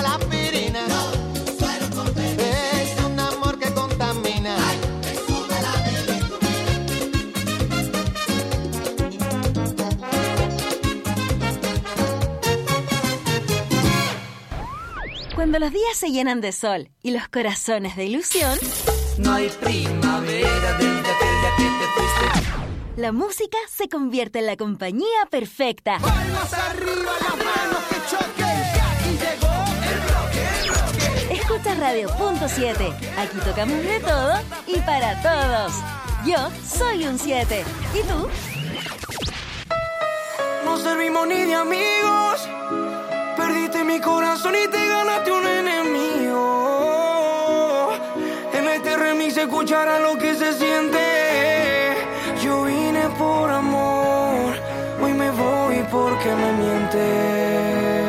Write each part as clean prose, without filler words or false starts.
la aspirina. No, suero contento. Es un amor que contamina. Ay, me sube la bilirrubina. Cuando los días se llenan de sol y los corazones de ilusión, no hay primavera desde aquel día que te fuiste. La música se convierte en la compañía perfecta. Palmas arriba, las manos que choquen, que aquí llegó el bloque. Escucha Radio Punto 7. Aquí tocamos de todo y para todos. Yo soy un 7. ¿Y tú? No servimos ni de amigos. Perdiste mi corazón y te ganaste un enemigo. En este remix se escuchará lo que se siente. Yo vine por amor, hoy me voy porque me mientes.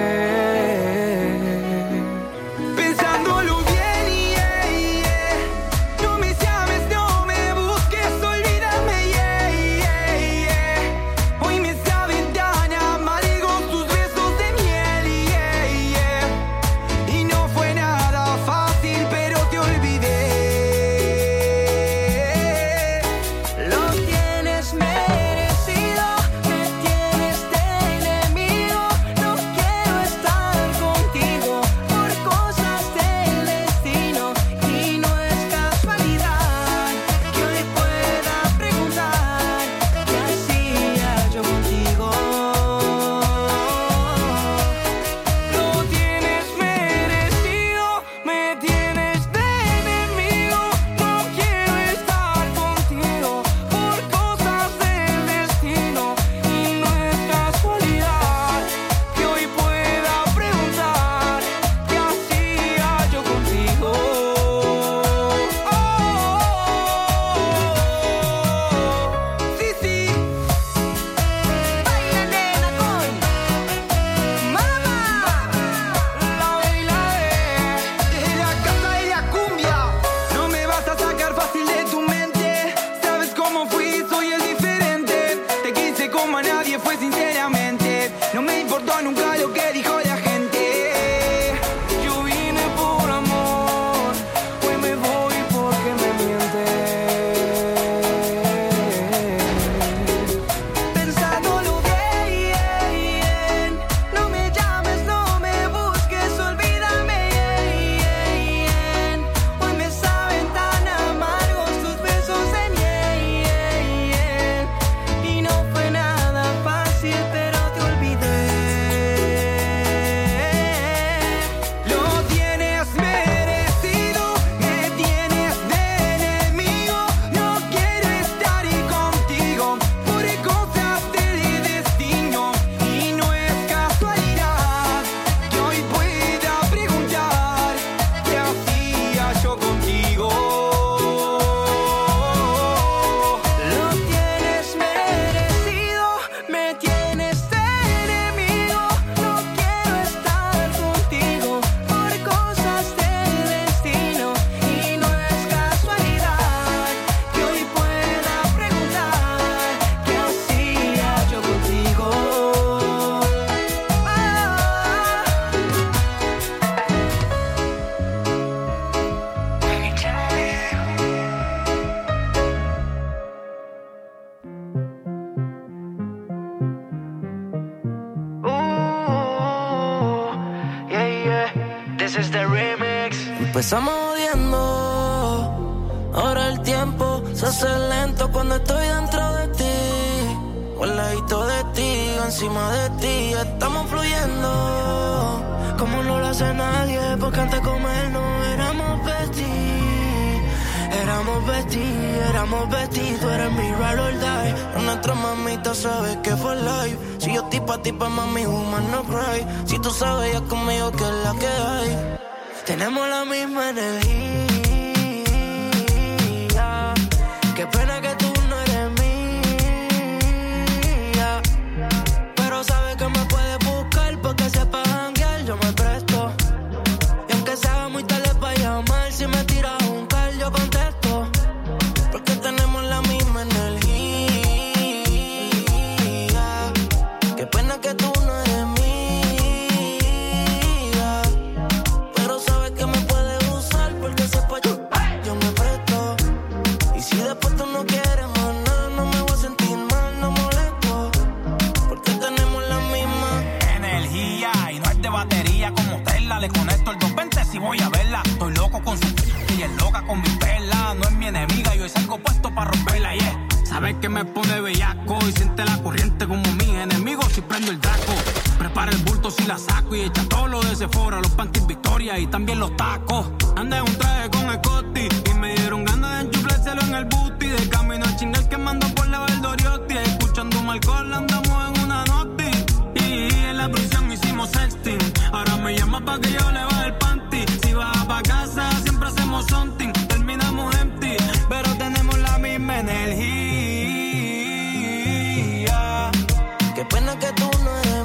Pensándolo bien, no me llames, no me busques, olvídame, hoy me saben tan amargos tus besos de miel, y no fue nada fácil, pero te olvidé. Empezamos odiando, ahora el tiempo se hace lento cuando estoy dentro de ti. O al ladito de ti, encima de ti, estamos fluyendo como no lo hace nadie, porque antes de comer no éramos besties. Éramos besties, tú eres mi ride or die. Nuestra mamita sabe que fue live. Si yo tipo a tipo, mami, woman no cry. Si tú sabes ya conmigo que es la que hay. Tenemos la misma energía. Qué pena que tú no eres mía. Pero sabes que me puedes buscar porque sepa janguear, yo me presto. Y aunque sea muy tarde para llamar, si me tiras un call, yo contesto. Porque tenemos la misma energía. Qué pena que tú no eres mía. batería como Tesla. Le conecto el 220 si voy a verla. Estoy loco con su y es loca con mi perla. No es mi enemiga, yo salgo puesto para romperla, yeah. Sabes que me pone bellaco y siente la corriente como mis enemigos si prendo el draco. Prepara el bulto si la saco y echa todo lo de Sephora, los panties Victoria y también los tacos. Andé en un traje con Scotty y me dieron ganas de enchuflárselo en el booty. De camino a chingar quemando por la Valdoriotti. Escuchando un alcohol andamos en una noti. Y en la prisión hicimos sexting. Ahora me llama pa' que yo le baje el panty. Si vas pa' casa siempre hacemos something. Terminamos empty, pero tenemos la misma energía. Qué pena que tú no eres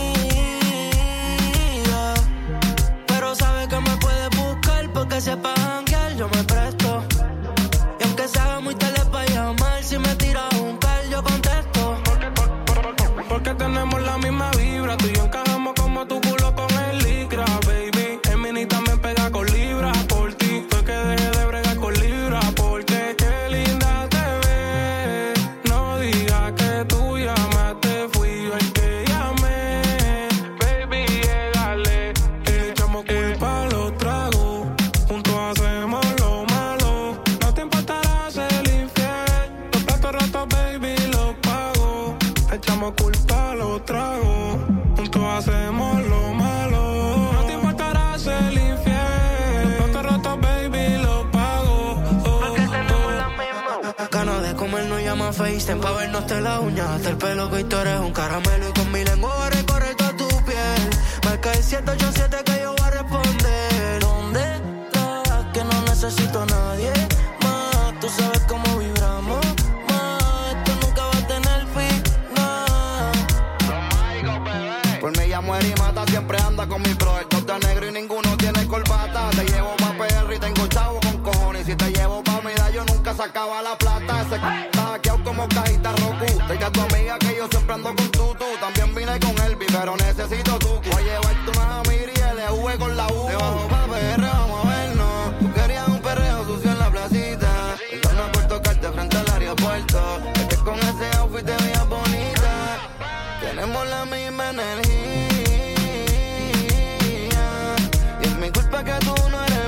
mía, pero sabes que me puedes buscar porque sepa janguear, yo me presto. Y aunque se haga muy tarde para llamar, si me tiras un call yo contesto. Porque tenemos la misma vibra, tú y yo encajamos como tu culo con el licra, baby. El mini también pega con libras por ti. Fue que dejé de bregar con libras porque qué linda te ves. No digas que tú llamaste, fui yo el que llamé. Baby, llegale, le echamos culpa a los tragos. Juntos hacemos lo malo. No te importará ser infiel. Los platos rotos, baby, los pago. Le echamos culpa a los tragos. Juntos hacemos lo malo. No te importará ser infiel. Los platos rotos, baby, los pago. Porque tenemos la misma ganas de comer, no llama FaceTime pa' vernos de la uña hasta el pelo, que tú eres un caramelo. Y con mi lengua voy a recorrer toda tu piel. Marca el 787 que yo voy a responder. ¿Dónde estás? Que no necesito a nadie más. Tú sabes cómo vibramos más. Esto nunca va a tener final. Por mí ella muere y mata, siempre anda con mi brother. Dos de negro y ninguno tiene corbata. Te llevo pa' PR y tengo chavo con cojones. Y si te llevo pa' mi yo nunca sacaba la plata. Ese está hackeado como cajita Roku. Diga a tu amiga que yo siempre ando con tutu. También vine con Elvis, pero necesito tu. Voy a llevarte unas amigas y LV con la U. Te bajo pa' PR, vamos a vernos. Tú querías un perreo sucio en la placita. Entonces por tocarte frente al aeropuerto. Es que con ese outfit te veías bonita. Tenemos la misma energía. Y es mi culpa que tú no eres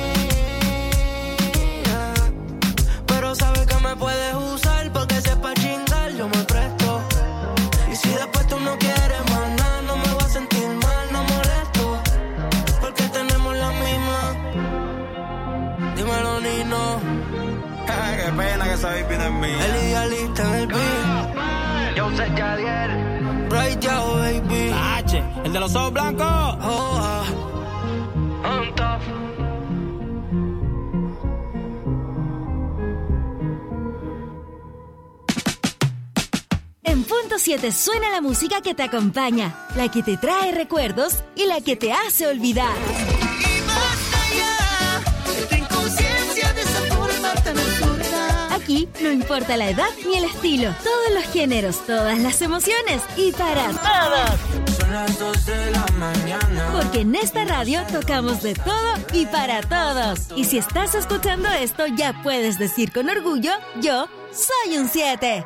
mía. Pero sabes que me puedes usar porque sepa chingar, yo me presto. Y si después tú no quieres más nada, no me voy a sentir mal, no molesto. Porque tenemos la misma. Dímelo, Nino. Qué pena que esa baby no es mía. El idealista en el beat. Yo sé Jadiel. Right out, baby. H, el de los ojos blancos. Oh, on top. En punto 7 suena la música que te acompaña, la que te trae recuerdos y la que te hace olvidar. Y basta ya de tu inconsciencia de esa forma tan absurda. Aquí no importa la edad ni el estilo, todos los géneros, todas las emociones y para todos. Son las 2 de la mañana. Porque en esta radio tocamos de todo y para todos. Y si estás escuchando esto, ya puedes decir con orgullo, yo soy un 7.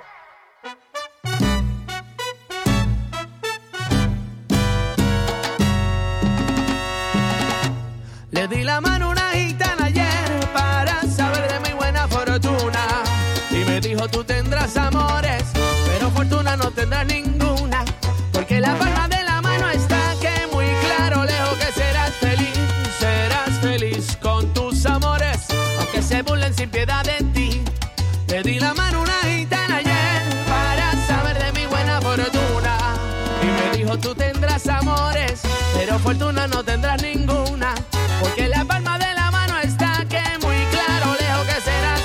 Le di la mano a una gitana ayer para saber de mi buena fortuna. Y me dijo, tú tendrás amores, pero fortuna no tendrás ninguna. Porque la palma de la mano está que muy claro, lejos que serás feliz con tus amores, aunque se burlen sin piedad de ti. Le di la mano a una gitana ayer para saber de mi buena fortuna. Y me dijo, tú tendrás amores, pero fortuna no tendrás ninguna. Porque la palma de la mano está que muy claro, lejos que serás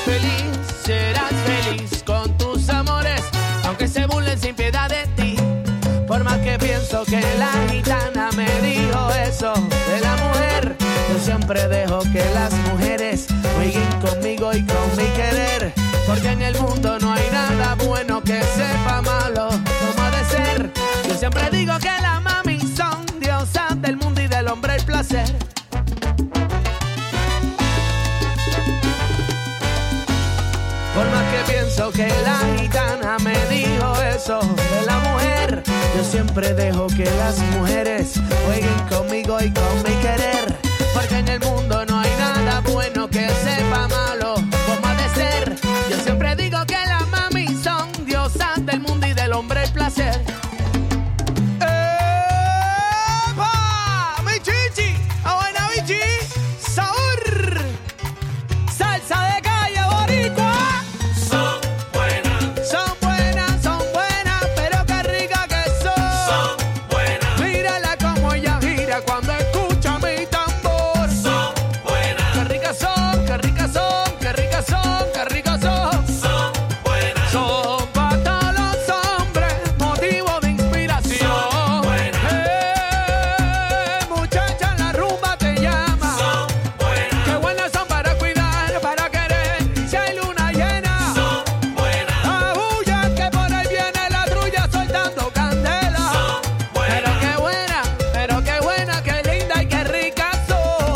feliz con tus amores, aunque se burlen sin piedad de ti. Por más que pienso que la gitana me dijo eso de la mujer, yo siempre dejo que las mujeres jueguen conmigo y con mi querer. Porque en el mundo no hay nada bueno que sepa malo como ha de ser. Yo siempre digo que las mami son diosas del mundo y del hombre el placer. Por más que pienso que la gitana me dijo eso eso de la mujer. Yo siempre dejo que las mujeres jueguen conmigo y con mi querer, porque en el mundo no hay nada bueno que sepa malo como ha de ser. Yo siempre digo que las mami son diosas del mundo y del hombre el placer. ¡Epa! ¡Mi chichi! ¡A buena bichi! ¡Sabor! ¡Salsa de calle boricua! Son buenas, Son buenas, pero qué rica que son. son buenas, Mírala como ella gira cuando escucha mi tambor. son buenas, Qué ricas son, qué ricas son, qué ricas son, qué ricas son. son buenas, Son para todos los hombres motivo de inspiración. Son buenas. Muchacha, la rumba te llama. son buenas, Qué buenas son para cuidar, para querer. Si hay luna llena, son buenas, abulla que por ahí viene la trulla soltando candela. son buenas. Pero qué buena, qué linda y qué rica son.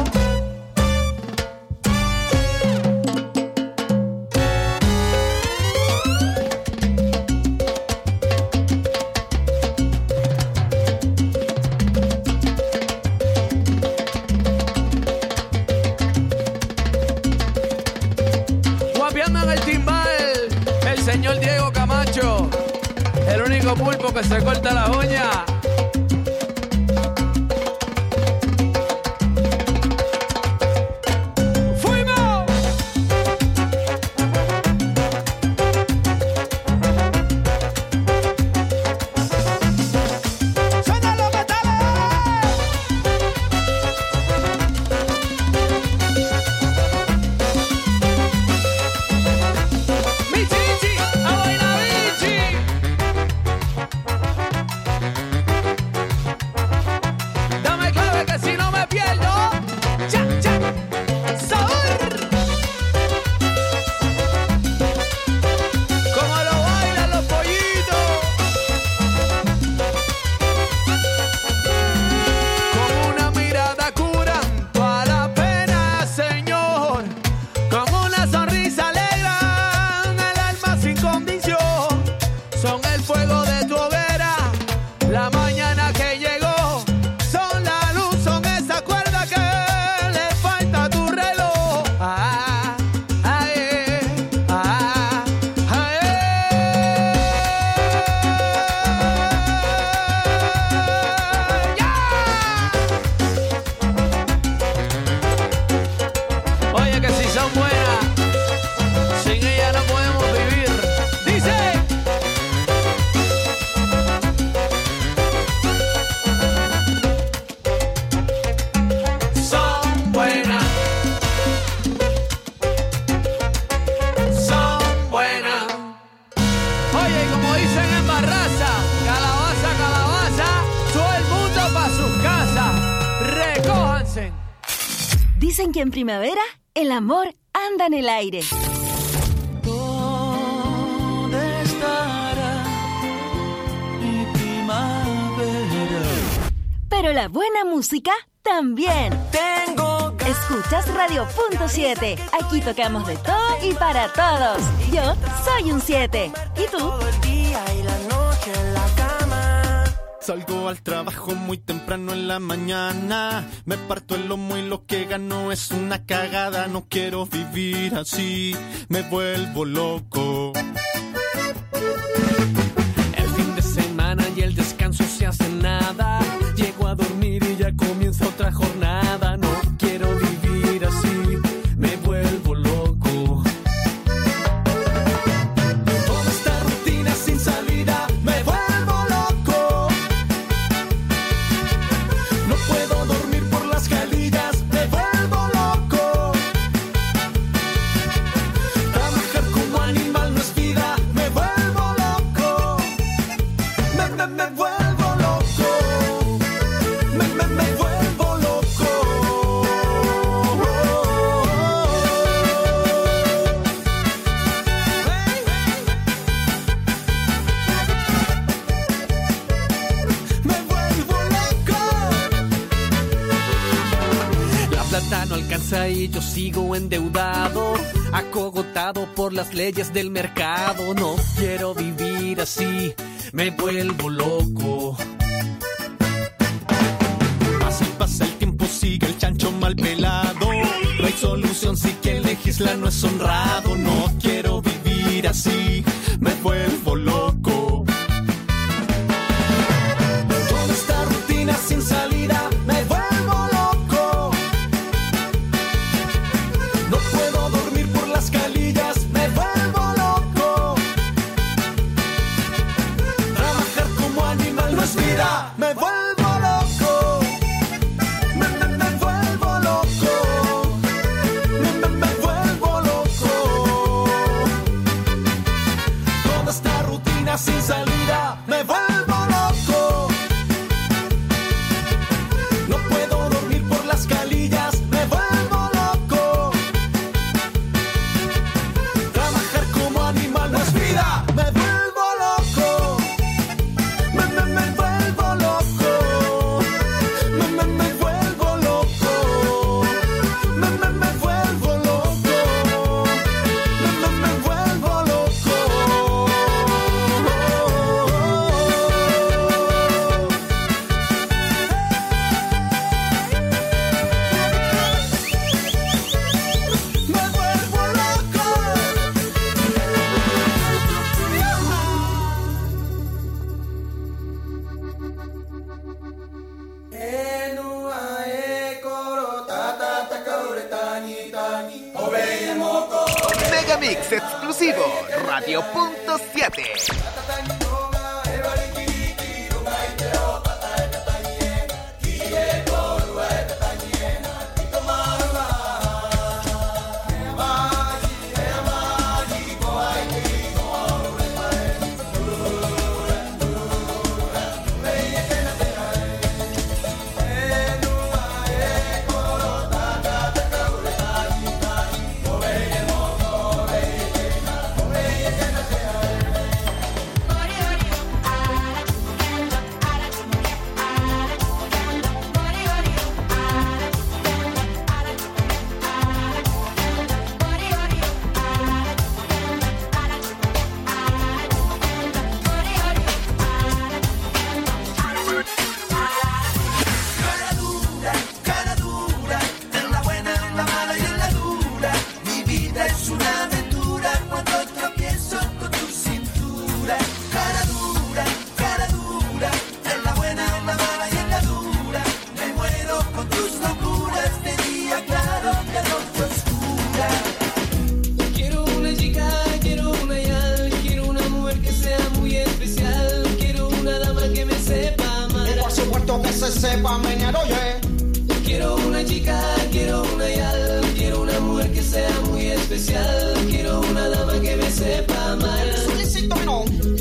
Guapiando en el timbal, el señor Diego Camacho, el único pulpo que se corta la uña. ¡Fuimos! ¡Suenan los metales! ¡Mi chichi! ¡A bailar bichi! Dame clave que si no me pierdo. ¡Cha, cha! ¡Sabor! Como lo bailan los pollitos. Con una mirada curan toda la pena, señor. Con una sonrisa alegran el alma sin condición. Son el fuego de tu hoguera, la mañana que llegó. Son la luz, son esa cuerda que le falta a tu reloj. Ah, ah, ah, ¡ya! Oye, que si son buenas, sin ella no podemos vivir. Dice. Son buenas, son buenas, Oye, y como dicen en Barraza, calabaza, calabaza, todo el mundo pa' sus casas. Recójanse. Dicen que en primavera el amor anda en el aire. ¿Dónde estará mi primavera? Pero la buena música también. Tengo Escuchas Radio.7. Aquí tocamos de todo y para todos. Yo soy un 7. ¿Y tú? todo el día y la noche en la cama. Salgo al trabajo muy temprano en la mañana. Me parto el lomo y lo que gano es una cagada. No quiero vivir así, me vuelvo loco. El fin de semana y el descanso se hace nada. Llego a dormir y ya comienza otra jornada. No quiero vivir así, me vuelvo loco. Toda esta rutina sin salida, me vuelvo loco. No puedo dormir por las jalillas, me vuelvo loco. Trabajar como animal no es vida, me vuelvo loco. Me vuelvo loco. Me vuelvo loco. Me vuelvo loco. La plata no alcanza y yo sigo endeudado, acogotado por las leyes del mercado. No quiero vivir así, me vuelvo loco. Pasa el tiempo, sigue el chancho mal pelado. No hay solución, sí que legislar no es honrado. No quiero vivir así, me vuelvo loco. Toda esta rutina sin salida, me vuelvo loco. No puedo dormir por las calillas, me vuelvo loco. Trabajar como animal no es vida, me vuelvo loco. Sin salida, me vuelvo loco. No puedo dormir por las calillas, me vuelvo loco. Trabajar como animal no es vida, me vuelvo loco. Me vuelvo loco. Me vuelvo loco. Me vuelvo loco. Me vuelvo loco. Megamix exclusivo, Radio.7. Sepa menear, oye. Quiero una chica, quiero una yal, quiero una mujer que sea muy especial, quiero una dama que me sepa amar. Solicito no.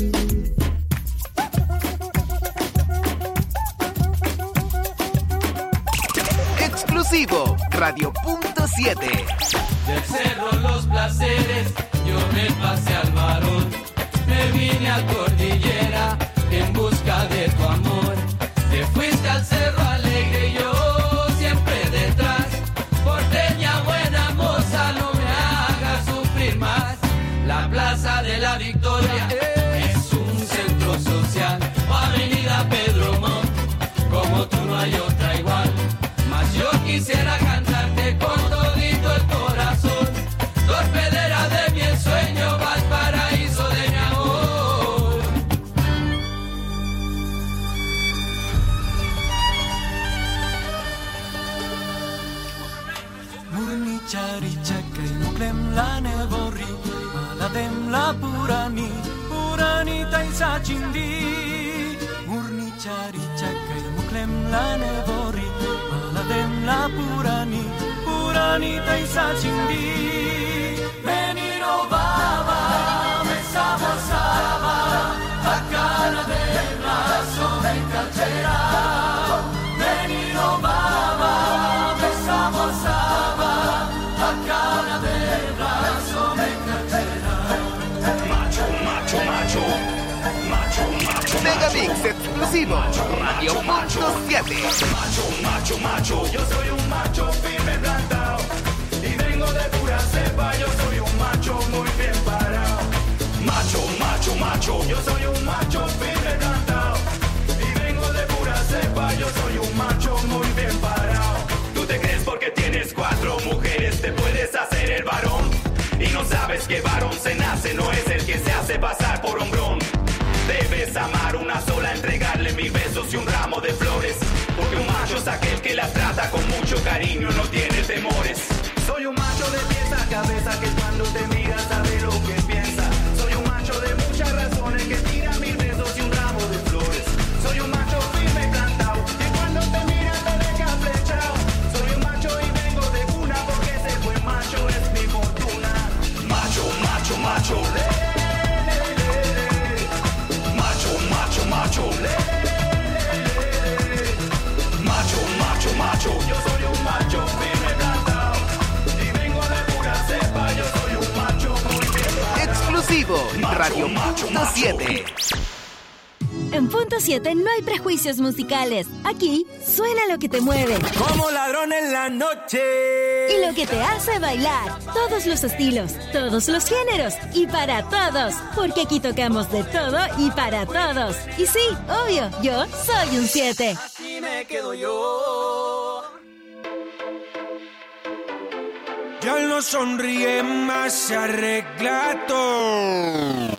Exclusivo, Radio.7. Del cerro los placeres, yo me pasé al varón, me vine a cordillera en busca de tu amor. Te fuiste al cerro alegre y yo siempre detrás. Porteña buena moza, no me hagas sufrir más. La Plaza de la Victoria es un centro social, o Avenida Pedro Montt, como tú no hay otra igual. Mas yo quisiera cantarte con todito el corazón, torpedera de mi ensueño, Valparaíso de mi amor. Charichakai muklem la nevori maladem la purani purani taisa chindi murni charichakai muklem la nevori maladem la purani taisa chindi menino baba me sabosaba a cara de brazo me calcera menino baba me sabosaba a cara de brazo me calcera. Macho. Megamix exclusivo, Radio.7. Macho, yo soy un macho firme plantado y vengo de pura cepa, yo soy un macho muy bien parado. Macho, yo soy un macho firme mucho cariño, no tiene temores. Soy un macho de pies a cabeza que cuando te mira sabe lo que piensa. Soy un macho de muchas razones que tira 1000 besos y un ramo de flores. Soy un macho firme plantado que cuando te mira te deja flechado. Soy un macho y vengo de cuna porque ese buen macho es mi fortuna. Macho, macho, macho. Macho, macho, macho. Macho, macho, macho. Yo soy un macho firme plantado y vengo de pura cepa. Yo soy un macho muy bien. Exclusivo, Radio Punto 7. En Punto 7 no hay prejuicios musicales. Aquí suena lo que te mueve. Como ladrón en la noche. Y lo que te hace bailar. Todos los estilos, todos los géneros y para todos. Porque aquí tocamos de todo y para todos. Y sí, obvio, yo soy un 7. Así me quedo yo. Ya no sonríe más, se arregla todo.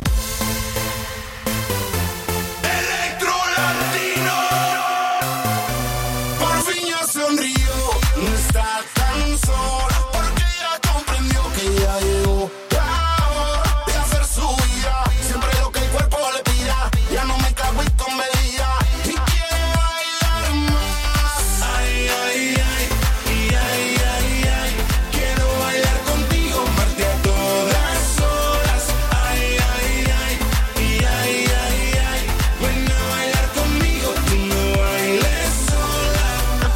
No está tan sola porque ya comprendió que ya llegó la hora de hacer su vida. Siempre lo que el cuerpo le pida. Ya no me cago y con medida. Y quiere bailar más. Ay, ay, ay. Y ay, ay, ay. Quiero bailar contigo, amarte a todas horas. Ay, ay, ay. Y ay, ay, ay. Ven a bailar conmigo, tú no bailes sola.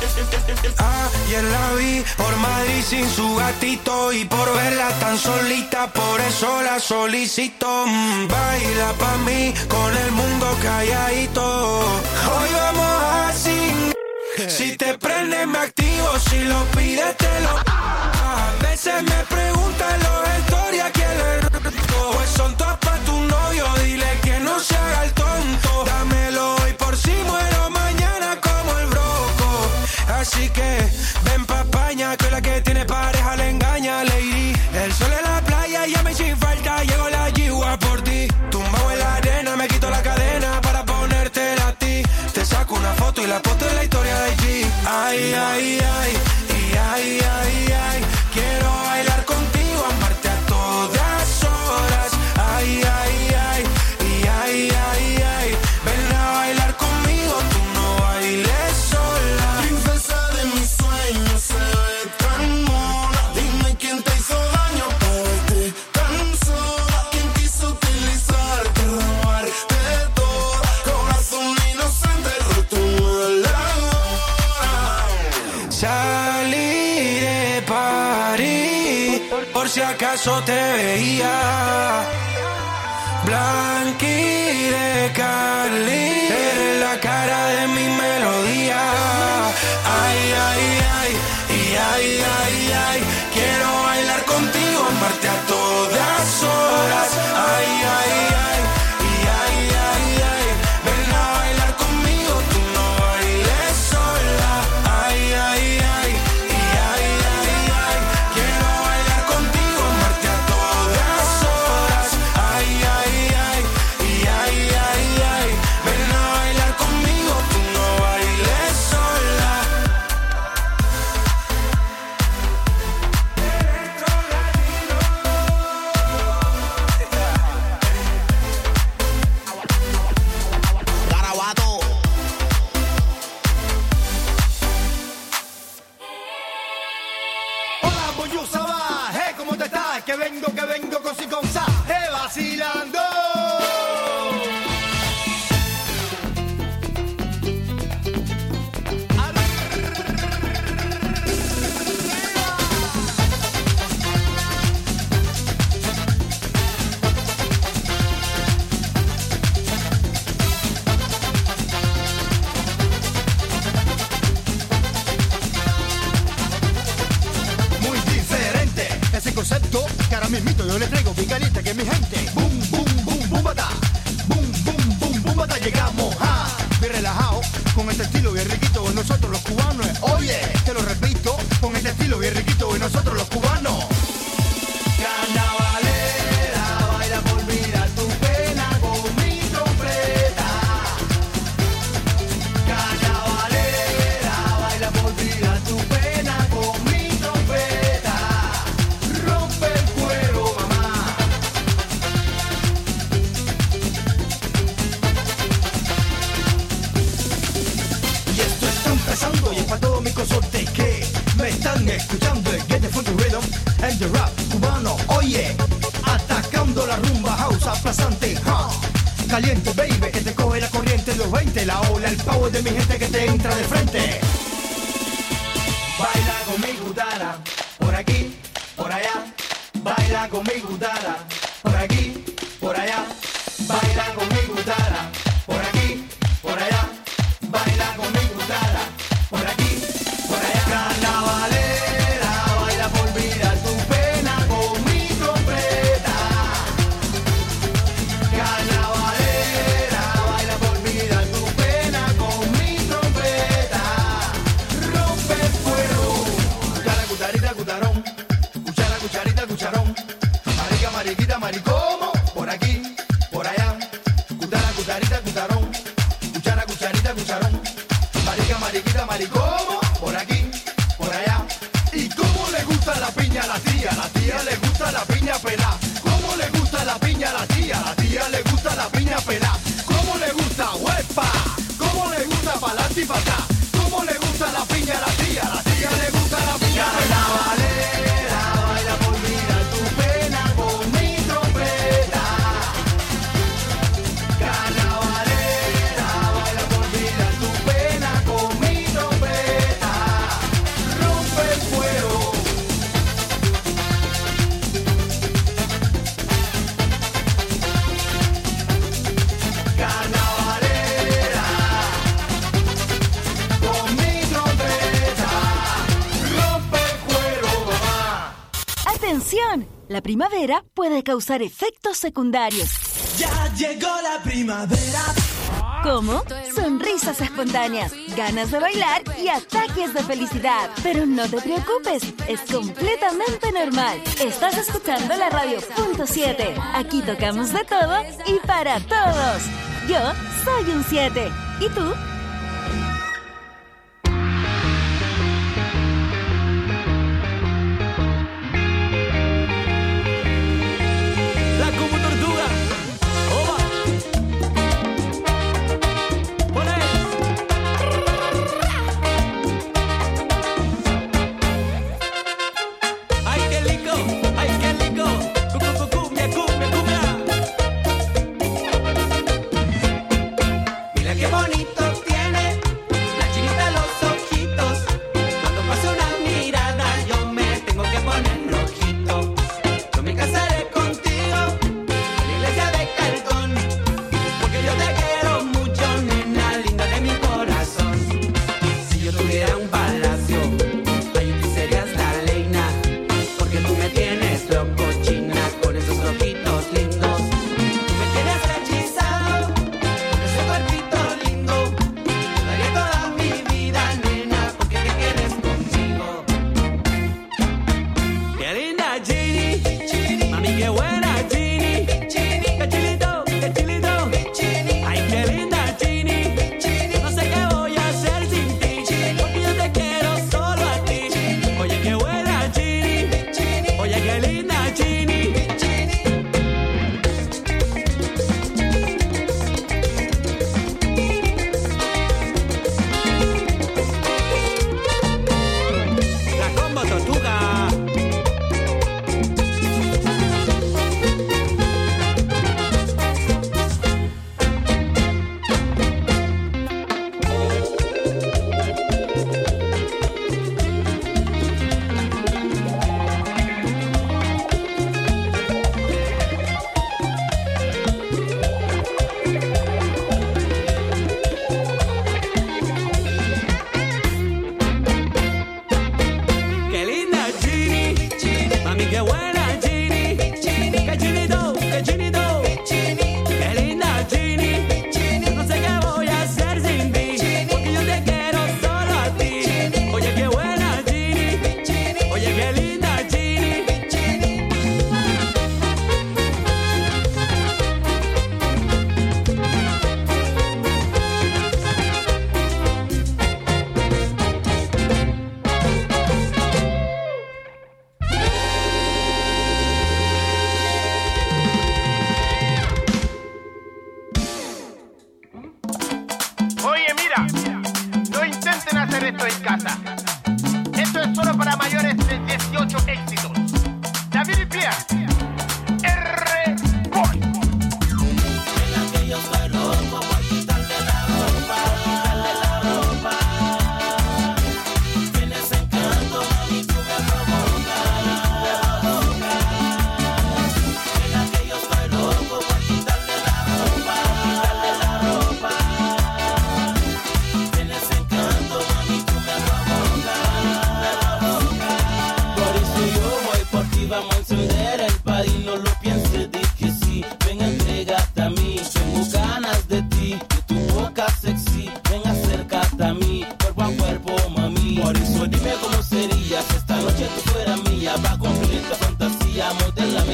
Ayer la vi por Madrid sin su gatito y por verla tan solita, por eso la solicito. Baila pa' mí con el mundo calladito. Hoy vamos así. Si te prende me activo, si lo pides te lo. A veces me preguntan los historias quién le rico. Pues son todas pa' tu novio, dile que no se haga el tonto. Dámelo hoy por si muero mañana como el broco. Así que ven pa' España, que la que tiene pareja le engaña, lady. El sol en la playa, llame sin falta, llegó la yigua por ti. Tumbado en la arena, me quito la cadena para ponértela a ti. Te saco una foto y la posto en la historia de G. Ay, ay, ay, y ay, ay, ay. Quiero bailar contigo, amarte a todas horas. Ay, ay, ay, y ay, ay, ay. Ven a bailar conmigo, tú no bailes sola. Princesa de mis sueños, se ve tan mona. Dime quién te hizo daño para verte tan sola. Quién quiso utilizarte, robarte todo. Corazón inocente, roto en la hora. Salí de París, por si acaso te veía. Blanqui de Cali, eres la cara de mi melodía. Ay, ay, ay, y ay, ay, ay. Quiero bailar contigo, amarte a todas horas. Ay, ay, ay, y ay, ay, ay. Ven a bailar conmigo, tú no bailes sola. Ay, ay, ay, y ay, ay, ay. Quiero bailar contigo, amarte a todas horas. Ay, ay, ay, y ay, ay, ay. Ven a bailar conmigo, tú no bailes sola. Garabato. Hola, bonjour, ça va? Hey, ¿cómo te estás? Que vengo con si con sa. Hey, vacilando. Muy diferente ese concepto que ahora mismito yo le traigo bien caliente que es mi gente. Boom, boom, boom, boom, bata. Boom, boom, boom, boom, bata. Llegamos a bien relajado con este estilo bien riquito de nosotros los cubanos. Oye, te lo repito, con este estilo bien riquito de nosotros los cubanos. Carnavalera, baila por olvidar tu pena con mi trompeta. Carnavalera, baila por olvidar tu tu pena con mi trompeta. Rompe el cuero, mamá. Y esto está empezando y es para todos mis consortes que me están escuchando. El Get the Funky Rhythm and the rap cubano, oye, atacando la rumba house aplazante, caliente, baby, que te coge la corriente de los 20, la ola, el power de mi gente que te entra de frente. Baila con mi gutara, por aquí, por allá. Baila con mi gutara, por aquí, por allá. Baila con mi gutara, por aquí, por allá. Baila con mi gutara, por aquí, por allá. Carnavalera, baila por olvidar tu pena con mi trompeta. Carnavalera, baila por olvidar tu pena con mi trompeta. Rompe el fuego. Cuchara, cucharita, cucharón. Cuchara, cucharita, cucharón. Marica, mariquita, maricomo. Por aquí, por allá. Cuchara, cucharita, cucharón. Cuchara, cucharita, cucharón. Marica, mariquita, maricomo. Por aquí, por allá. ¿Y cómo le gusta la piña a la tía? La tía le gusta la piña pelá. ¿Cómo le gusta la piña a la tía? La tía le gusta la piña pelá. ¿Cómo le gusta huepa? ¿Cómo le gusta pa'lante y pa' atrás? ¿Cómo le gusta la piña a la tía? La tía le gusta la piña pelá. Carnavalera, baila por olvidar tu pena con mi trompeta. Carnavalera, baila por olvidar tu pena con mi trompeta. Rompe el fuego. Carnavalera, con mi trompeta. Rompe el cuero, mamá. ¡Atención! La primavera puede causar efectos secundarios. Ya llegó la primavera. ¿Cómo? Sonrisas espontáneas, ganas de bailar y ataques de felicidad. Pero no te preocupes, es completamente normal. Estás escuchando la radio .7. Aquí tocamos de todo y para todos. Yo soy un 7. ¿Y tú? La como tortuga. Oba. Pone. Ay, qué rico. Ay, qué rico. Cumbia, cumbia, cumbia. Mira qué bonito.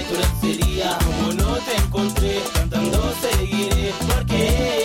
tu lencería. Como no te encontré, cantando seguiré. Porque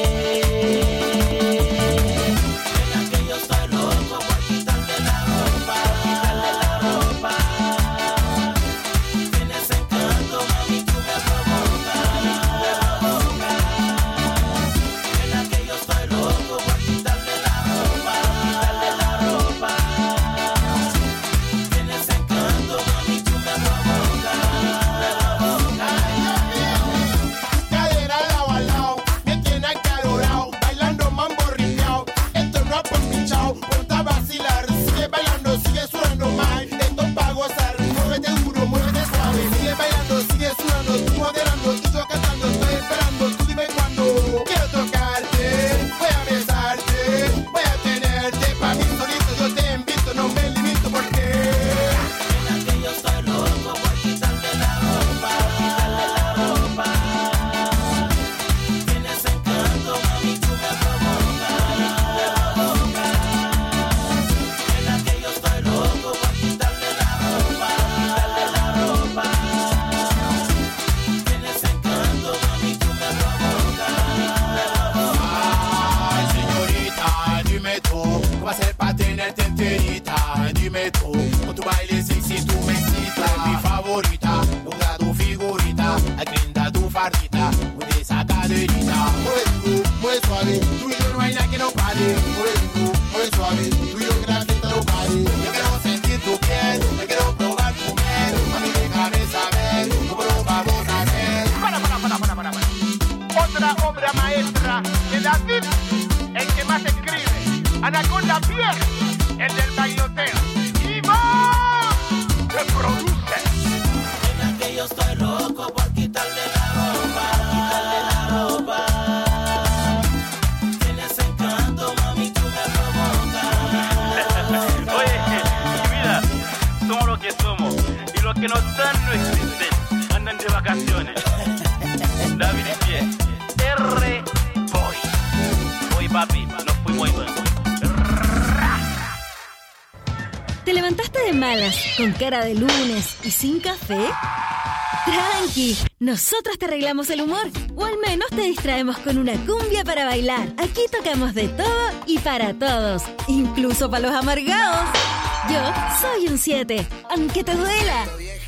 ¿Con cara de lunes y sin café? Tranqui, nosotros te arreglamos el humor, o al menos te distraemos con una cumbia para bailar. Aquí tocamos de todo y para todos, incluso para los amargados. Yo soy un 7, aunque te duela.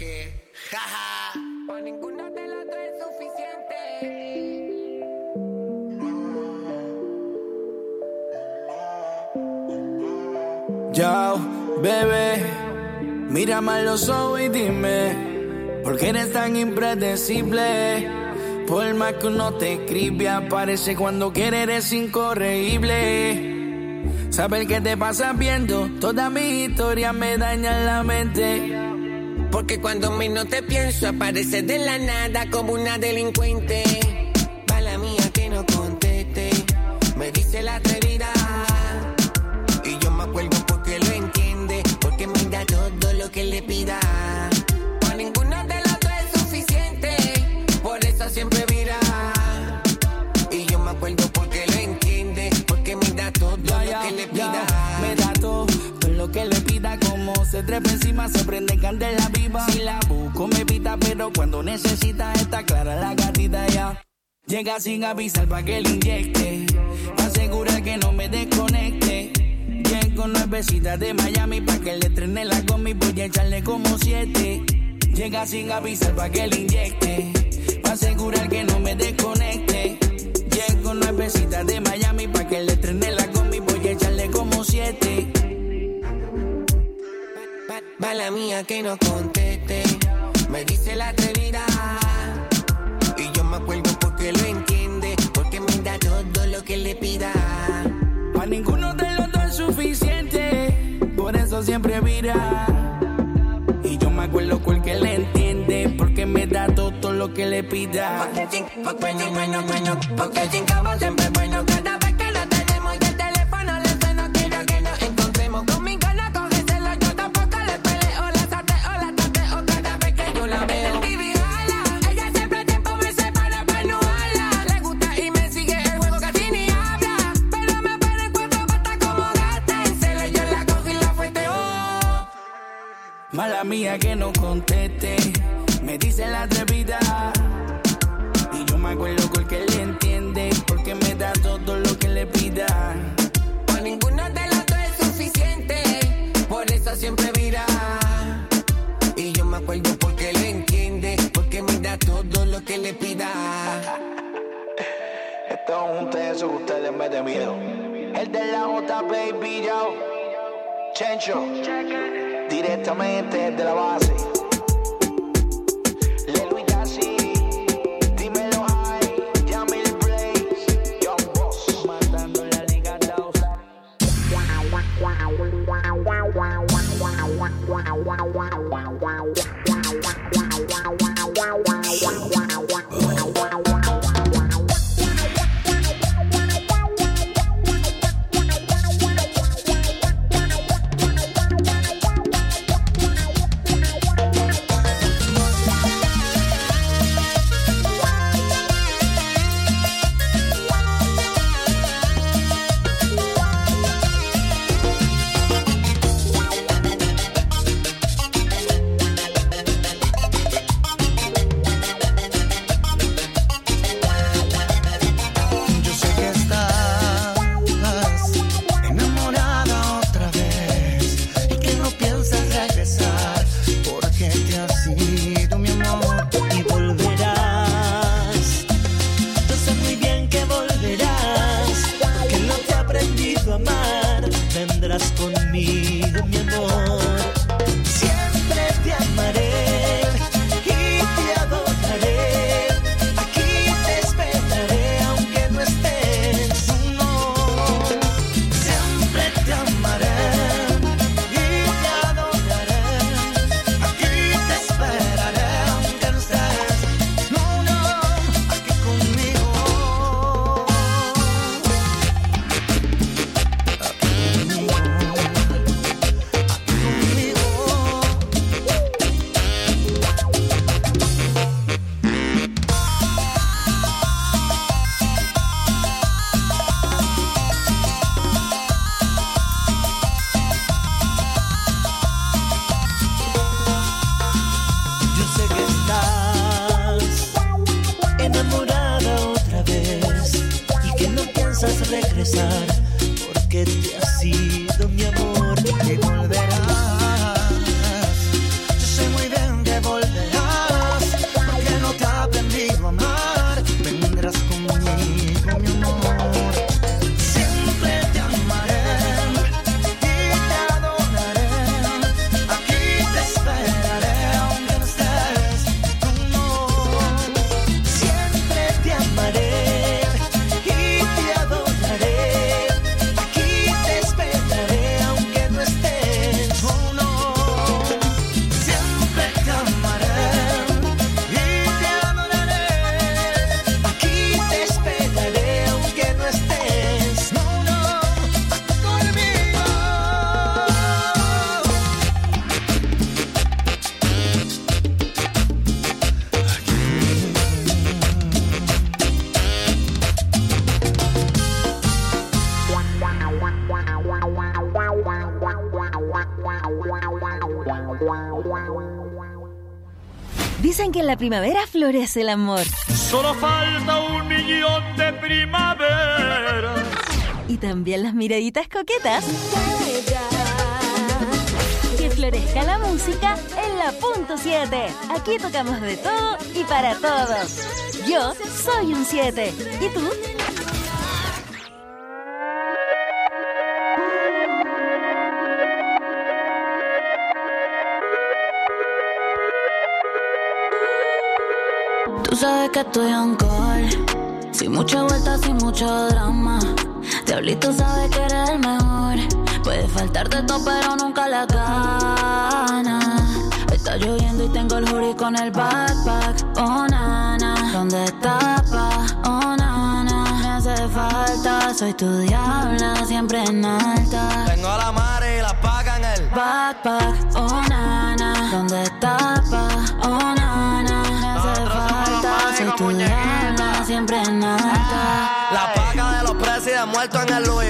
Yo, bebé, mírame a los ojos y dime, ¿por qué eres tan impredecible? Por más que uno te escribe, aparece cuando quiere, eres incorregible. Saber qué te pasa viendo, toda mi historia me daña la mente. Porque cuando menos te pienso, apareces de la nada como una delincuente. Mala mía que no conteste, me dice la atrevida. Y yo me acuerdo porque lo entiende, porque me da todo lo que le pida. Para ninguno de los dos es suficiente, por eso siempre vira. Y yo me acuerdo porque lo entiende, porque me da todo lo que le pida. Me da todo lo que le pida, como se trepa encima, se prende candela viva. Si la busco me pita, pero cuando necesita está clara la gatita ya. Llega sin avisar pa' que le inyecte, asegura que no me desconecte. Con nuevecitas de Miami pa' que le trene la gomi, voy a echarle como 7. Llega sin avisar pa' que le inyecte, pa' asegurar que no me desconecte. Llego nuevecitas de Miami pa' que le trene la gomi, voy a echarle como 7. Mala mía que no conteste, me dice la atrevida. Y yo me acuerdo porque lo entiende, porque me da todo lo que le pida. Pa' ninguno de los dos es suficiente, por eso siempre vira. Y yo me acuerdo porque le entiende, porque me da todo lo que le pida. Porque sin cabo siempre es bueno. Cada vez que lo tenemos y el teléfono le suena, quiero que nos encontremos. Conmigo no coge celo, yo tampoco le peleo. La sateo, la tateo cada vez que yo la veo. Y jala, ella siempre tiempo me separa para no jala. Le gusta y me sigue el juego, casi ni habla. Pero me para el cuerpo basta como gata. En celo yo la cojo y la fueteo. Mala mía que no conteste, me dice la atrevida. Y yo me acuerdo porque él entiende, porque me da todo lo que le pida. Para ninguno de los dos es suficiente, por eso siempre vira. Y yo me acuerdo porque él entiende, porque me da todo lo que le pida. Esto es un teso que ustedes me den miedo. El de la J, baby, yo. Chencho, directamente de la base. Lelo y Tassi, dímelo high, Yamil Blaze, Young Boss. Matando la Liga 2. Conmigo, mi amor, siempre te amaré y te adoraré. Aquí te esperaré aunque no estés. No, siempre te amaré y te adoraré. Aquí te esperaré aunque no estés. No, no, aquí conmigo. Regresar porque te has ido, mi amor, y volverás. Yo sé muy bien que volverás, porque no te ha aprendido a amar. Vendrás conmigo, mi amor. Siempre te amaré y te adoraré. Aquí te esperaré aunque no estés. No, siempre te amaré. Dicen que en la primavera florece el amor. Solo falta 1.000.000 de primavera. Y también las miraditas coquetas. Que florezca la música en la punto 7. Aquí tocamos de todo y para todos. Yo soy un 7. ¿Y tú? Tú sabes que estoy on call, sin mucha vuelta, sin mucho drama. Diablito sabe que eres el mejor. Puede faltarte todo, pero nunca la gana. Está lloviendo y tengo el hoodie con el backpack. Oh, nana, ¿dónde está pa? Oh, nana, me hace falta. Soy tu diabla, siempre en alta. Tengo a la madre y la paga en el backpack. Oh, nana, ¿dónde está pa? Oh, nana, me hace falta. Soy tu diabla, siempre en alta. La paga de los precios muertos en el Louis Vuitton.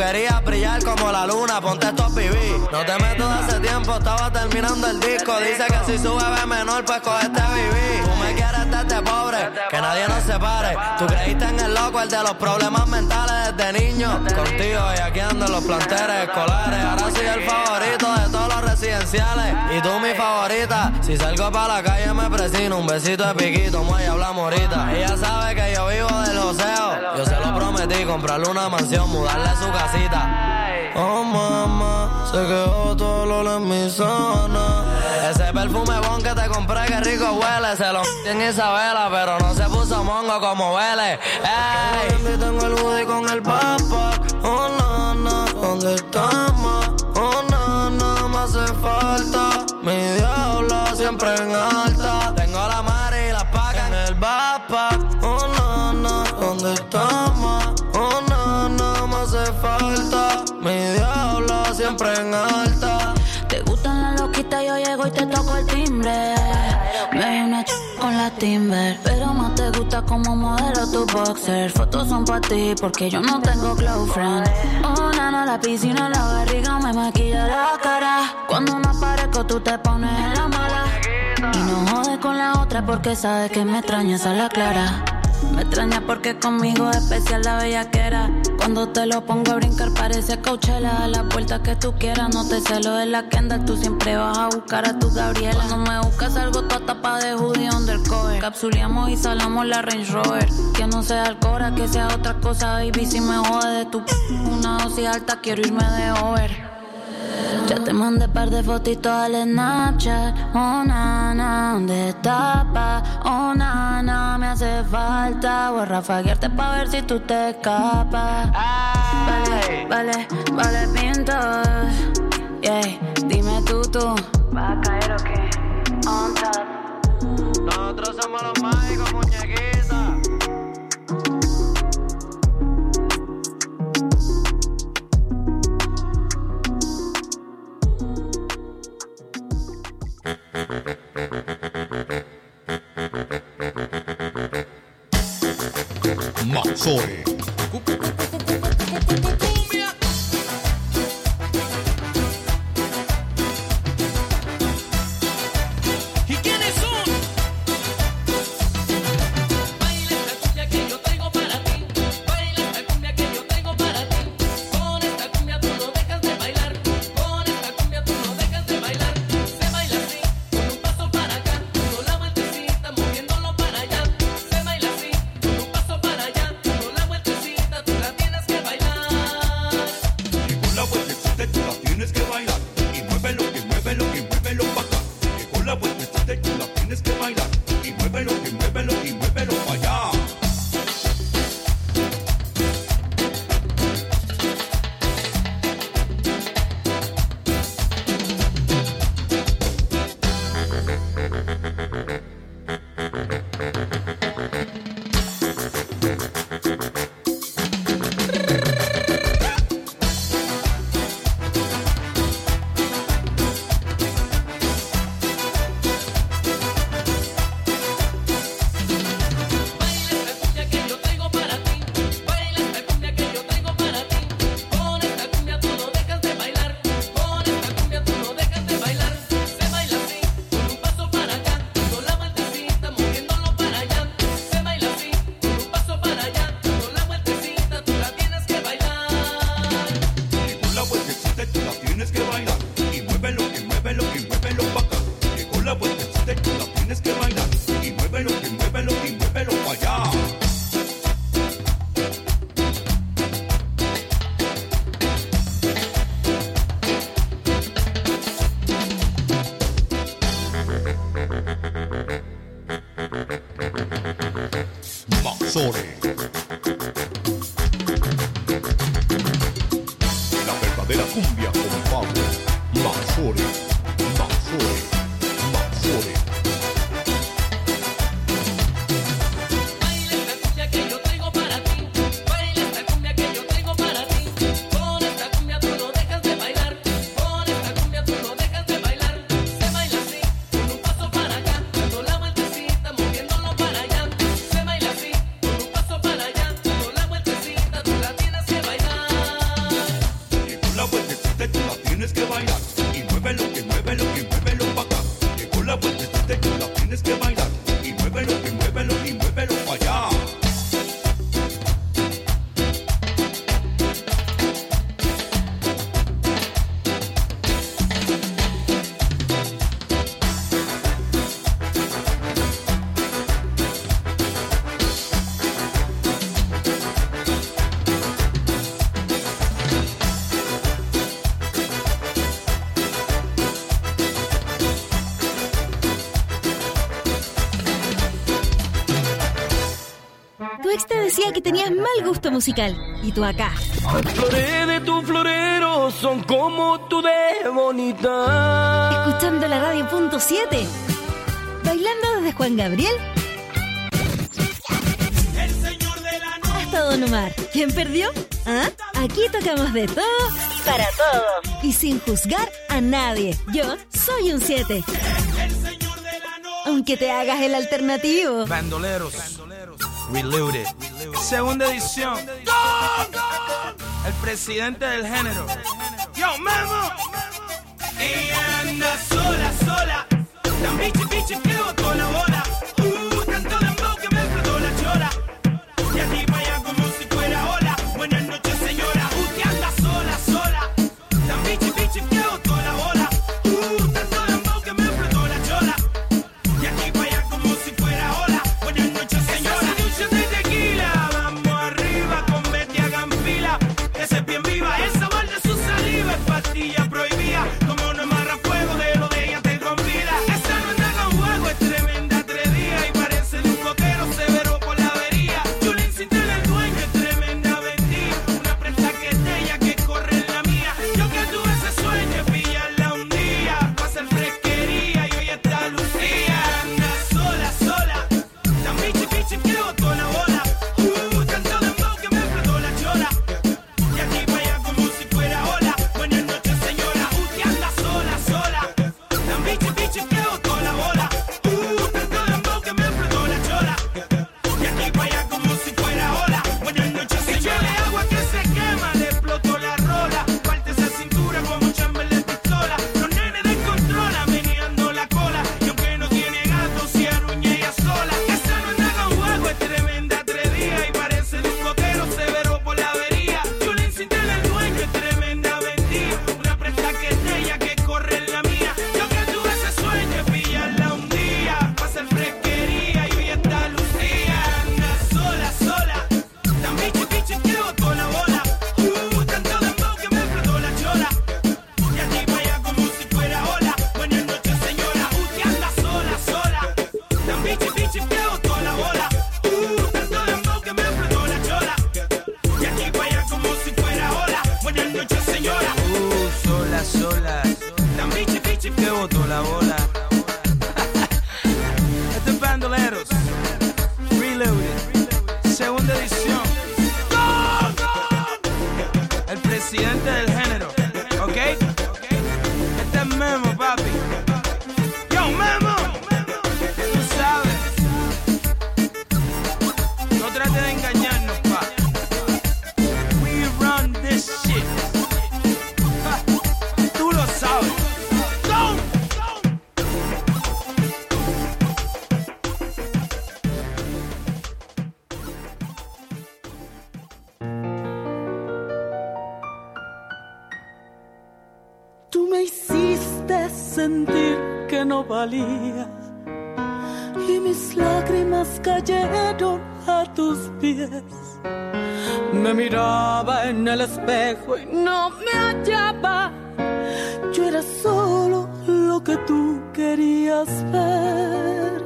querías brillar como la luna, ponte esto a vivir. No te meto de hace tiempo, estaba terminando el disco. Dice que si sube B menor, pues cogete a vivir. Tú me quieres desde pobre, que nadie nos separe. Tú creíste en el loco, el de los problemas mentales desde niño. Contigo y aquí ando en los planteles escolares. Ahora soy el favorito de todos los residenciales. Y tú mi favorita, si salgo para la calle me presino. Un besito de piquito, y hablamos ahorita. Ella sabe que yo vivo del joseo. Yo se lo prometí, comprarle una mansión, mudarle su casita. Oh mamá, se quedó todo el olor en mi zona. Ese perfume bon que te compré, que rico huele. Se lo en Isabela, pero no se puso mongo como huele. Ey, tengo el hoodie con el backpack. Oh nana, ¿dónde estamos? Oh nana, me hace falta. Mi diablo siempre en alta. Tengo la madre y la paca en el backpack. Oh nana, ¿dónde estamos? Oh nana, me hace falta. Mi diablo siempre en alta. Te gustan las loquitas, yo llego y te toco el timbre. Me vi una con la Timber, pero más te gusta como modelo tu boxer. Fotos son pa' ti porque yo no tengo close friend. Oh nana, la piscina, la barriga me maquilla la cara. Cuando me aparezco tú te pones en la mala. Y no jodes con la otra porque sabes que me extrañas a la clara. Me extraña porque conmigo es especial la bellaquera. Cuando te lo pongo a brincar parece Coachella. A la vuelta que tú quieras, no te celo de la Kendall. Tú siempre vas a buscar a tu Gabriela. Cuando me buscas algo toda tapa de hoodie undercover. Capsuleamos y salamos la Range Rover. Que no sea Alcora, que sea otra cosa, baby. Si me jode de tu una dosis alta, quiero irme de over. Ya te mandé par de fotitos al Snapchat. Oh nana, ¿dónde estás, pa? Oh nana, me hace falta. Voy a rafaguearte pa' ver si tú te escapas. Vale, pintos. Yeah, dime tú. ¿Vas a caer o qué? On top. Nosotros somos los mágicos, muñequitos. Mazzone. ¿Y quiénes son? Baila esta cumbia que yo traigo para ti. Baila esta cumbia que yo traigo para ti. Con esta cumbia tú no dejas de bailar. Con esta cumbia tú no dejas de bailar. Se baila así, con un paso para acá, con la vueltecita moviéndolo para allá. Se baila así, con un paso para allá, con la vueltecita tú la tienes que bailar. Y con la vueltecita tú la tienes que bailar. Y muévelo, y muévelo, y muévelo para acá. Y con la vueltecita tú la tienes que bailar. Y muévelo, y muévelo, y muévelo para allá. Mazzone. La verdadera cumbia con Pablo. Mazzone. Mazzone. Mazzone. Baila esta cumbia que yo traigo para ti. Baila esta cumbia que yo traigo para ti. Con esta cumbia tú no dejas de bailar. Con esta cumbia tú no dejas de bailar. Se baila así, con un paso para acá, dando la vueltecita, moviéndolo para allá. Se baila así, con un paso para allá. decía que tenías mal gusto musical. Y tú acá. Las flores de tu florero son como tú de bonita. Escuchando la radio .7. Bailando desde Juan Gabriel hasta Don Omar. ¿Quién perdió? ¿Ah? Aquí tocamos de todo y para todos. Y sin juzgar a nadie. Yo soy un 7. Aunque te hagas el alternativo. Bandoleros. Reloaded. Segunda edición. El presidente del género. Yo, Memo. Ella anda sola, sola. Tan bichi, bichi que botó la bola. Tanto dembow que me explotó la chola. Y aquí para allá como si fuera ola. Buenas noches, señora. Usted anda sola, sola. Tan bichi, bichi que botó la bola. Tanto dembow que me explotó la chola. Y aquí para allá como si fuera ola. Buenas noches, señora. Esa de tequila. Vamos arriba con Betty hagan fila. Esa es bien viva. El sabor de su saliva es pastilla prohibida. Como no amarra fuego de lo de ella te convida. Esa no anda con juego, es tremenda atrevida. Y parece de un coquero severo por la avería. Yo le incité al dueño, es tremenda vendida. Una presta que es de ella que corre en la mía. Yo que tuve ese sueño es pillarla un día. Pa' hacer fresquería y hoy está Lucía. Anda sola, sola. Tan bichi, bichi que botó la bola. Tanto dembow que me explotó la chola. Y aquí para allá como si fuera ola. Buenas noches, señora. Usted anda sola, sola. Tan bichi, bichi que botó la bola. Tanto dembow que me explotó la chola. Y aquí para allá como si fuera ola. Buenas noches, señora. Échale agua que se quema, le explotó la rola. Parte esa cintura como Chamberlain pistola. Los nenes descontrolan, meneando la cola. Y aunque no tiene gato, se aruña ella sola. Esa no anda con juego, es tremenda atrevida. Y parece de un coquero severo por la avería. Yo le incité al dueño, es tremenda vendida. Una presta que es de ella que corre en la mía. Yo que tuve ese sueño es pillarla un día. Pa' hacer fresquería y hoy está Lucía. Anda sola, sola. Tan bichi, bichi que botó la bola. Tanto dembow que me explotó la chola. Y aquí para allá como si fuera ola. Buenas noches, señora. Usted anda sola, sola. Tan bichi, bichi que botó la bola. Tanto dembow que me explotó la chola. Y aquí para allá como si fuera ola. Buenas noches, señora. Sola, sola. Tan bichi, bichi Que botó la bola. Este es Bandoleros. Reloaded. Segunda edición. El presidente del género. ¿Ok? Este es Memo, papi. Yo, Memo. Tú sabes. No trates de engañarnos, pa. We run this shit. Ja, tú lo sabes. Go. Tú me hiciste sentir que no valía y mis lágrimas cayeron a tus pies. Me miraba en el espejo y no me hallaba. Yo era solo lo que tú querías ver.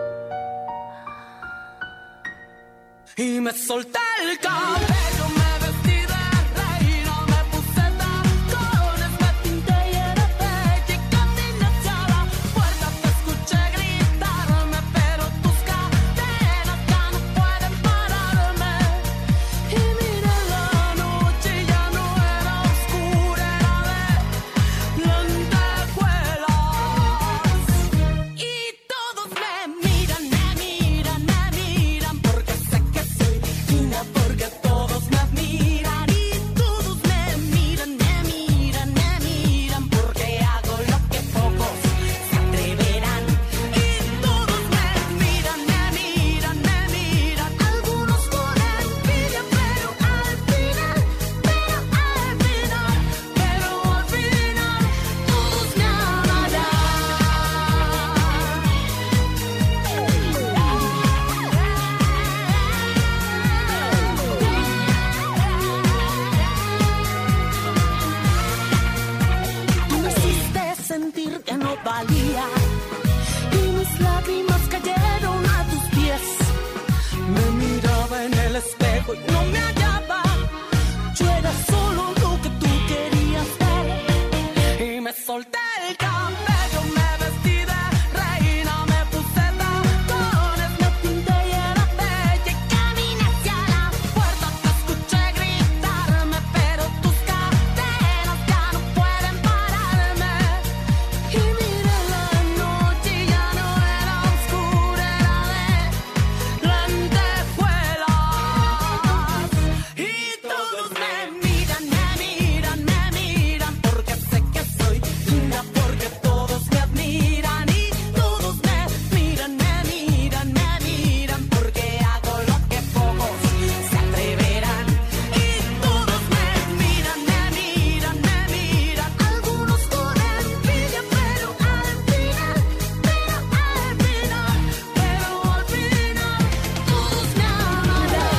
Y me solté el cabello, me vestí de reina, me puse tacones, me pinté y era bella y caminé hacia la puerta. Te escuché gritarme, pero tus cadenas ya no pueden pararme. Y miré la noche y ya no era oscura, era de lentejuelas. Y todos me miran, porque sé que soy fina, porque todos me admiran. Y todos me miran, porque hago lo que pocos se atreverán. Y todos me miran, algunos con envidia, pero al final, todos me amarán. Tú me hiciste sentir que no valía y mis lágrimas cayeron a tus pies. Me miraba en el espejo y no me hallaba. Yo era solo lo que tú querías ver. Y me solté el cabello, me vestí de reina, me puse tacones, me pinté y era bella. Y caminé hacia la puerta, te escuché gritarme, pero tus cadenas ya no pueden pararme. Y miré la noche y ya no era oscura, era de lentejuelas. Y todos me miran, porque sé que soy linda, porque todos me admiran. Y todos me miran, porque hago lo que pocos se atreverán. Y todos me miran, algunos con envidia, pero al final, todos me amarán.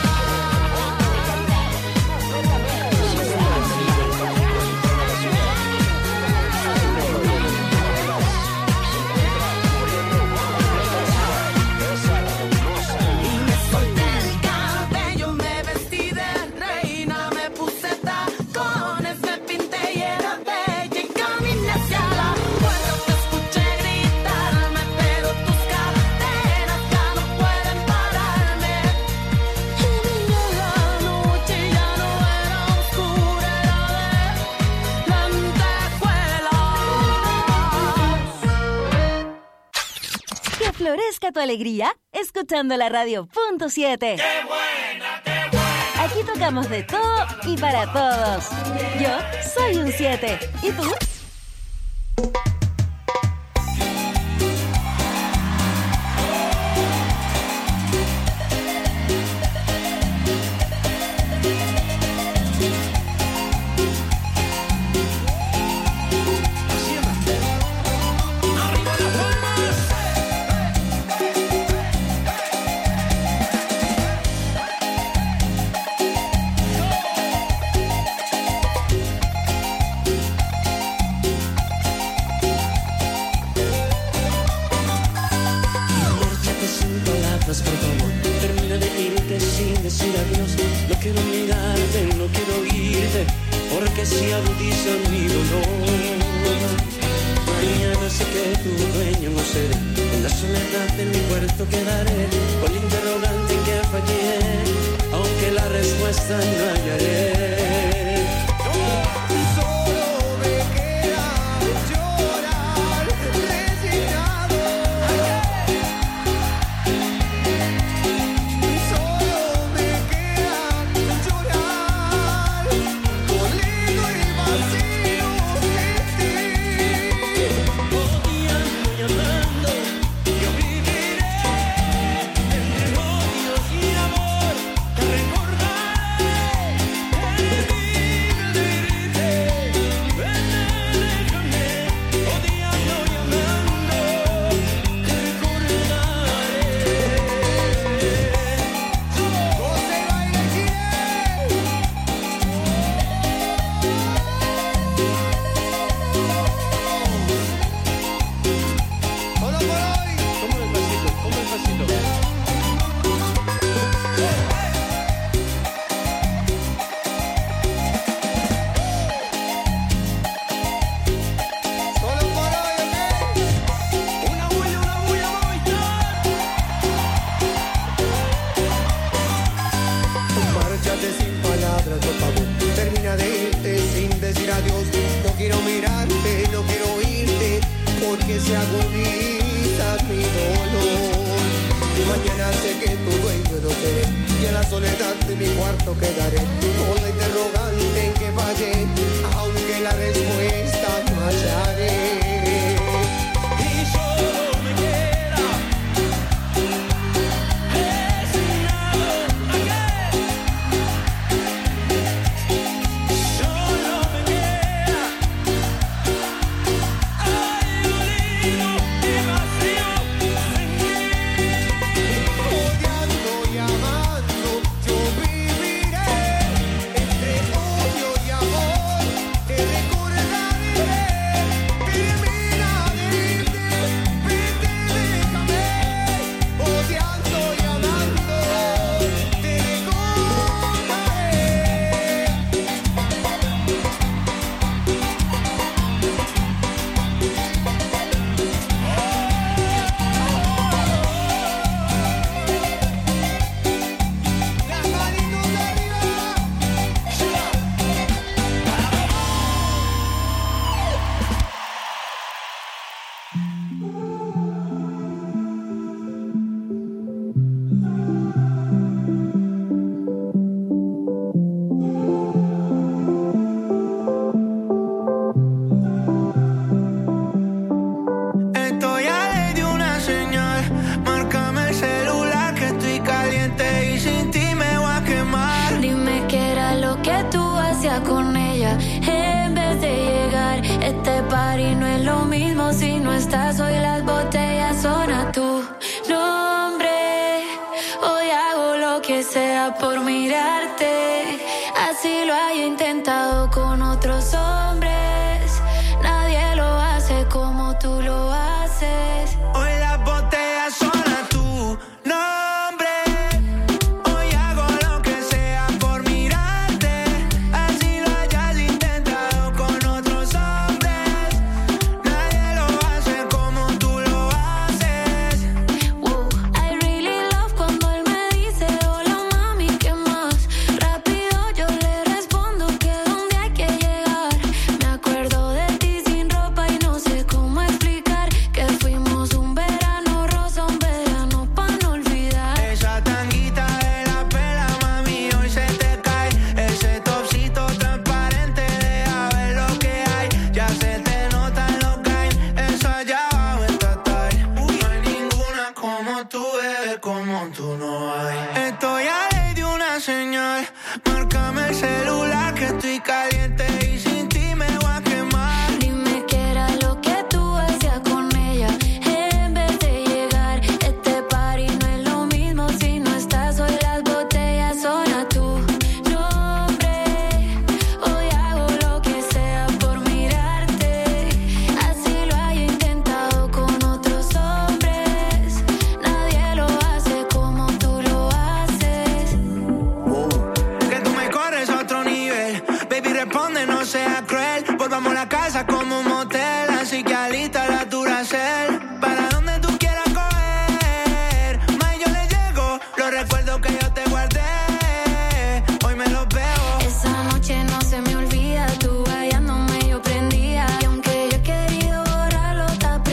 Y me solté el cabello, me vestí de reina, me puse tacones, me pinté y era bella. Y caminé hacia la puerta, te escuché gritarme, pero tus cadenas ya no pueden pararme. Y miré la noche y ya no era oscura, era de lentejuelas. Que florezca tu alegría escuchando la radio punto 7. Aquí tocamos de todo y para todos. Yo soy un 7. ¿Y tú? Márchate sin palabras, por favor. Termina de irte sin decir adiós. No quiero mirarte, no quiero oírte, porque si agudiza mi dolor. Mañana sé que tu dueño no seré. En la soledad de mi puerto quedaré, con la interrogante en que fallé, aunque la respuesta no hallaré. Solo me queda llorar, resignado. Solo me queda llorar, dolido y vacío sin ti. Odiando y amando, yo viviré entre odios y amor. Te recordaré, odiando y amando, te recordaré. José Baile solo por hoy. ¿Cómo el pasito? ¿Cómo el pasito? Solo por hoy, ¿ok? Una bulla, Márchate sin palabras, por favor. Termina de irte sin decir adiós. No quiero mirarte, no quiero oírte, porque se agudiza mi dolor. Y mañana sé que tu dueño no seré, y en la soledad de mi cuarto quedaré, con la interrogante en que fallé, aunque la respuesta no hallaré. y solo me queda resignado a que solo me queda dolido y vacío sin ti. Odiando y amando, yo viviré entre odio y amor. Estoy a ley de una señal. Márcame el celular que estoy caliente y sin ti me voy a quemar. Dime qué era lo que tú hacías con ella en vez de llegar. Este party no es lo mismo si no estás. Hoy las botellas son a tu nombre. Hoy hago lo que sea por mirarte. Así lo haya intentado con otros hombres. Nadie lo hace como tú lo haces. Hoy las botellas son a tu nombre. Hoy hago lo que sea por mirarte. Así lo hayas intentado con otros hombres. Nadie lo hace como tú lo haces. I really love cuando él me dice hola mami, ¿qué más? Rápido yo le respondo que dónde hay que llegar. Me acuerdo de ti sin ropa y no sé cómo explicar que fuimos un verano rosa, un verano pa' no olvidar. Esa tanguita de la pela, mami, hoy se te cae. Ese topsito transparente, deja ver lo que hay. Ya se te nota lo que hay. Eso allá abajo está tal. No hay ninguna como tú, bebé, como tú no hay.